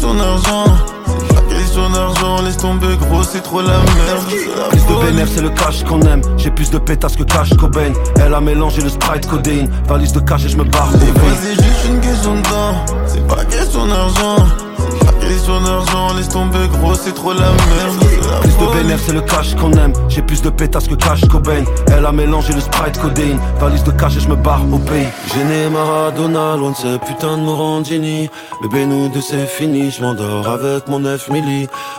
question d'argent. C'est pas question d'argent, laisse tomber gros, c'est trop la merde. Plus de bénéf, c'est le cash qu'on aime. J'ai plus de pétasses que cash Cobain. Elle a mélangé le Sprite codéine. Valise de cash et je me barre. Des fois c'est juste une question de temps. C'est pas question d'argent. C'est pas question d'argent, laisse tomber gros, c'est trop la merde. Plus de bénéf, c'est le cash qu'on aime. J'ai plus de pétasses que cash Cobain. Elle a mélangé le Sprite codéine. Valise de cash et je me barre au pays. J'ai né Maradona, loin de ce putain de Morandini. Bébé nous deux c'est fini, je m'endors avec mon 9 milli.